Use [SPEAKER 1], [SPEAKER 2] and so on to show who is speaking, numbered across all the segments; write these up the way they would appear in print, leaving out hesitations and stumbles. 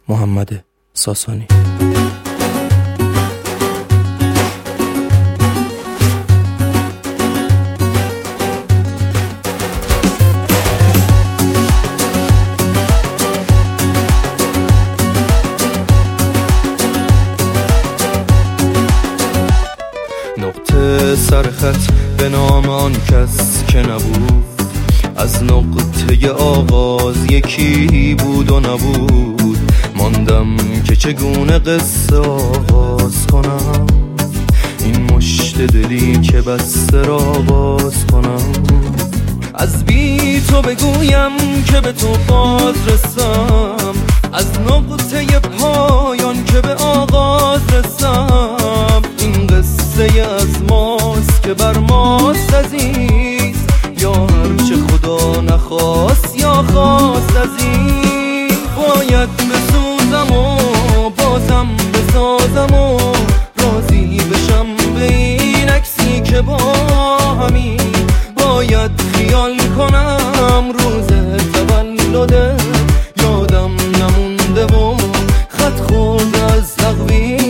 [SPEAKER 1] محمد ساسانی.
[SPEAKER 2] نقطه سرخط به نام آن کس که نبود، از نقطه آغاز یکی بود و نبود. ماندم که چگونه قصه آغاز کنم، این مشت دلی که بسته را باز کنم. از بی تو بگویم که به تو باز رسم، از نقطه پایان که به آغاز رسم. این قصه از ماست که بر ماست عزیز، یا هرچه خدا نخواست یا خواست عزیز. باید بسوزم و بازم بسازم و راضی بشم به این عکسی که با همین. باید خیال کنم روز تولده، یادم نمونده و خط خورد از تقویم.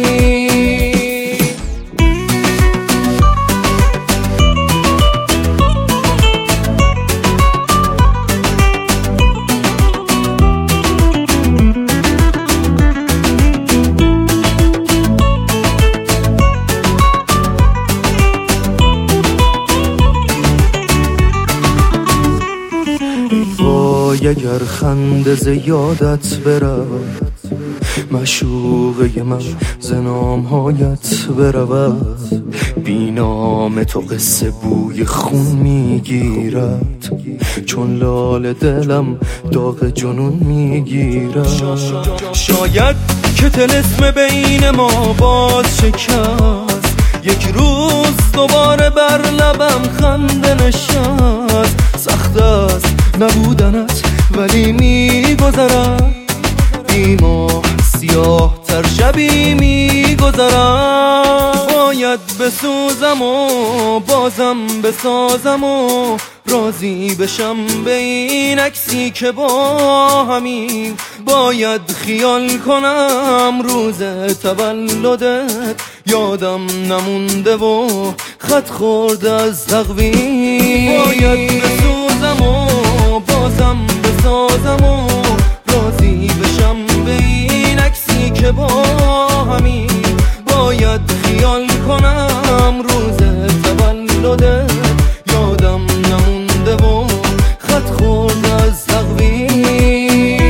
[SPEAKER 2] اگر خنده ز یادت برود، معشوقه من ز نامهایت برود. بی نام تو قصه بوی خون میگیرد، چون لاله دلم داغ جنون میگیرد. شاید که طلسم بین ما باز شکست، یک روز دوباره بر لبم خنده نشست. سخت است نبودنت ولی میگذرد، بی ماه سیاه تر شبی میگذرد. باید بسوزم و بازم بسازم و راضی بشم به این عکسی که با همین. باید خیال کنم روز تولدت، یادم نمونده و خط خورد از تقویم. باید بسوزم و بازم بسازم و راضی بشم به این عکسی که با همین. باید خیال کنم روز تولدت، یادم نمونده و خط خورد از تقویم.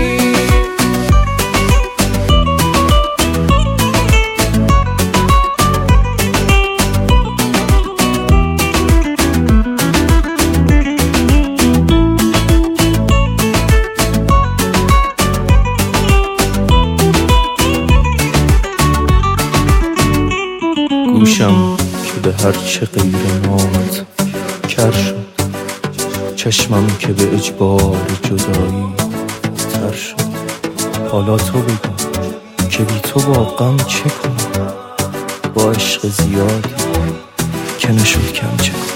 [SPEAKER 2] گوشم که به هر چه غیر نامت کر شد، چشمم که به اجبار جدایی تر شد. حالا تو بگو که بی تو با غم چه کنم، با عشق زیادی که نشد کم چه کنم.